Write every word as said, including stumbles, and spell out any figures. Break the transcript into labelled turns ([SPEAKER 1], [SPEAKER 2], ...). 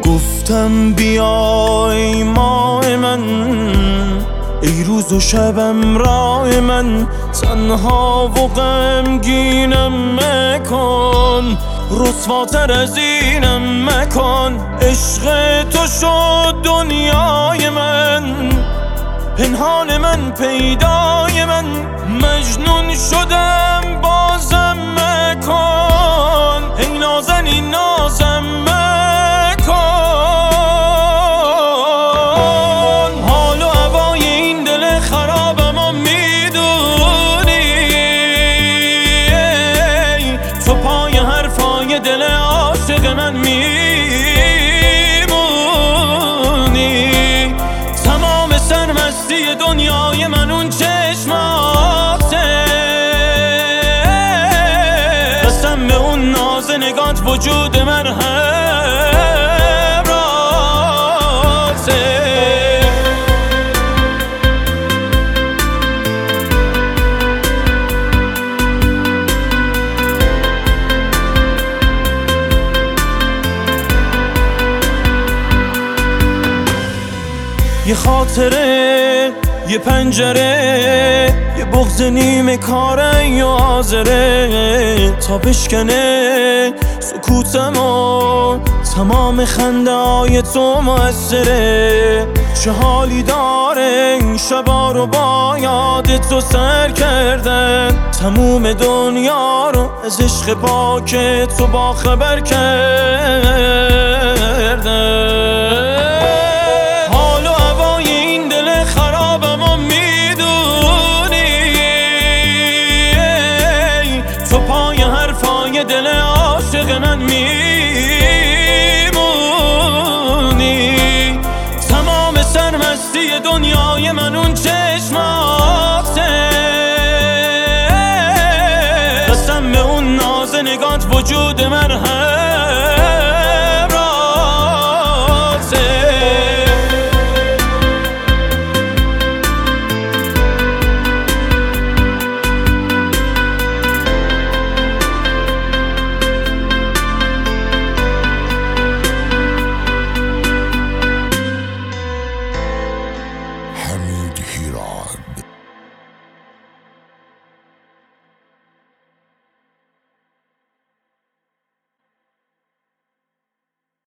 [SPEAKER 1] گفتم بیای ماه من، ای روز و شبم راه من، تنها و غمگینم مکن، رسواتر از اینم مکن. عشق تو شد دنیای من، پنهان من پیدای من، مجنون شدم بازم مکن، ای نازنین نازم مکن. حال و هوای این دل خرابم و میدونی، تو پای حرفای دل عاشق من میمونی. تمام سرمستی دنیای من اون چشماته، قسم به اون ناز نگات وجود من همراته. یه خاطره، یه پنجره، یه بغض نیمه کاره یا حاضره تا بشکنه سکوتم و تمام خنده های تو مؤثره. چه حالی داره این شبا رو با یاد تو سر کردن، تموم دنیا رو از عشق پاک تو با خبر کرد.